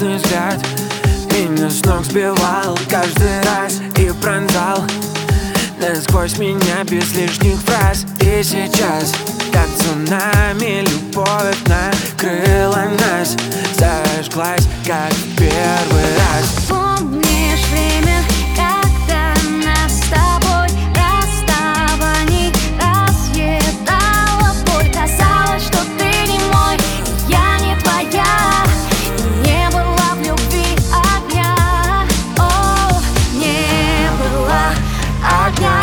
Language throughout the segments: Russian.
страстный взгляд меня с ног сбивал каждый раз и пронзал насквозь меня без лишних фраз. И сейчас, как цунами, любовь накрыла нас, зажглась, как в первый раз. Помнишь время, когда нас с тобой расставаний разъедала боль? Казалось, что ты не мой, и я не твоя, и не было в любви огня. О, не было огня.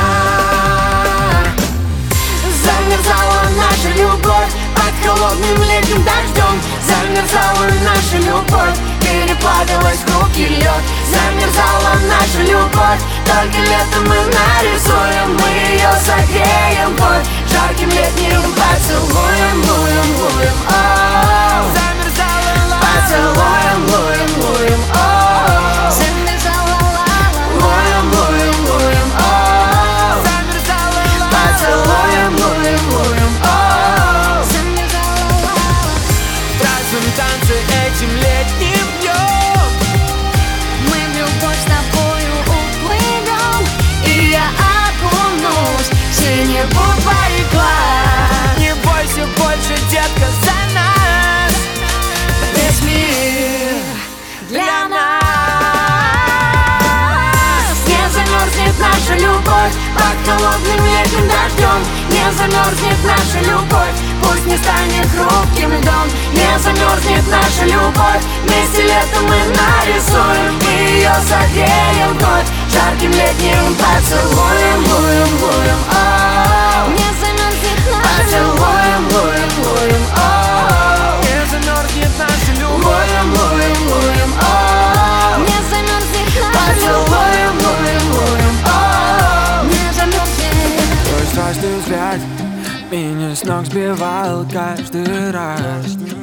Замерзала наша любовь под холодным летним дождем. Замерзала наша любовь, переплавилась в хрупкий лед. Замерзала наша любовь, только летом мы нарисуем, мы ее согреем вновь жарким летним поцелуем, луем, луем, о. Замерзала поцелуем, луем, луем, о. Замерзала луем, луем, луем, о. Замерзала поцелуем, луем, луем, о. Замерзала В разном танце этим летним днем мы в любовь с тобою уплывем, и я окунусь в синеву твоих глаз. не бойся больше, детка, за нас. Весь мир для нас. Не замерзнет наша любовь под холодным летним дождем. Не замерзнет наша любовь, пусть не станет хрупким льдом. Не замерзнет наша любовь, вместе летом мы нарисуем, и ее согреем вновь жарким летним поцелуем, луем, луем, о. Не замерзнет наша поцелуем, луем, луем, о. Не замерзнет наша любовь, Луем, луем, луем, о. Не замерзнет наша поцелуем, луем, луем, о. Не замерзнет. твой страстный взгляд меня с ног сбивал каждый раз.